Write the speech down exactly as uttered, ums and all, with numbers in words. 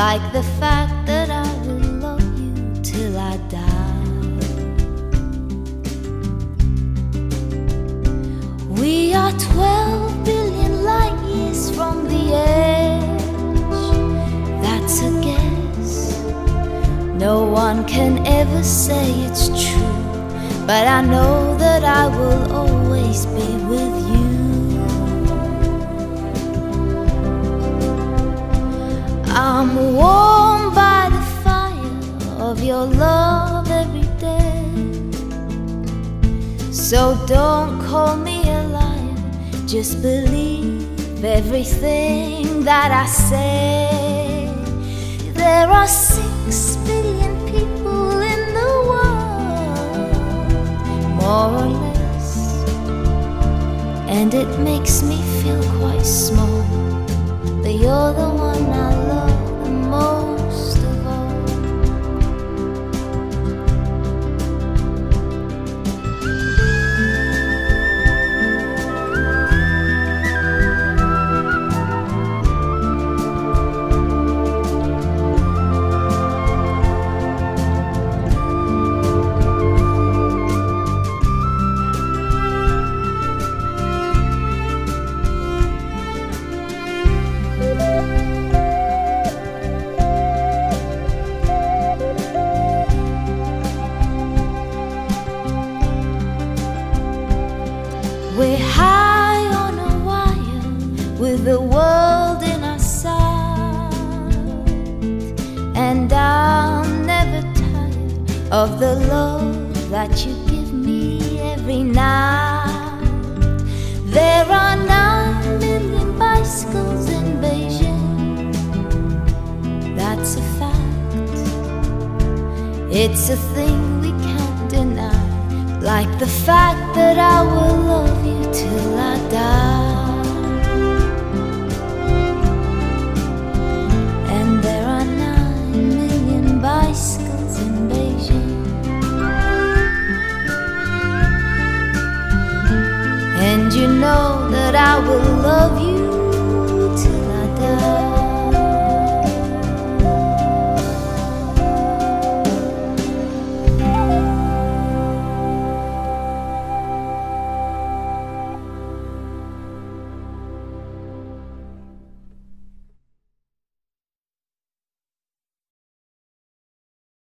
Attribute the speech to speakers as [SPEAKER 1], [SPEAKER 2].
[SPEAKER 1] like the fact that I will love you till I die. We are twelve billion light years from the edge. That's a guess. No one can ever say it's true, but I know that I will always be with you. I'm warmed by the fire of your love every day. So don't call me a liar, just believe everything that I say. There are six billion people in the world, more or less, and it makes me feel quite small, but you're the one I love the most of all. We're high on a wire with the world in our sight, and I'm never tired of the love that you give me every night. There are nine million bicycles in Beijing, that's a fact. It's a thing we can't deny, like the fact that I will love you till I die.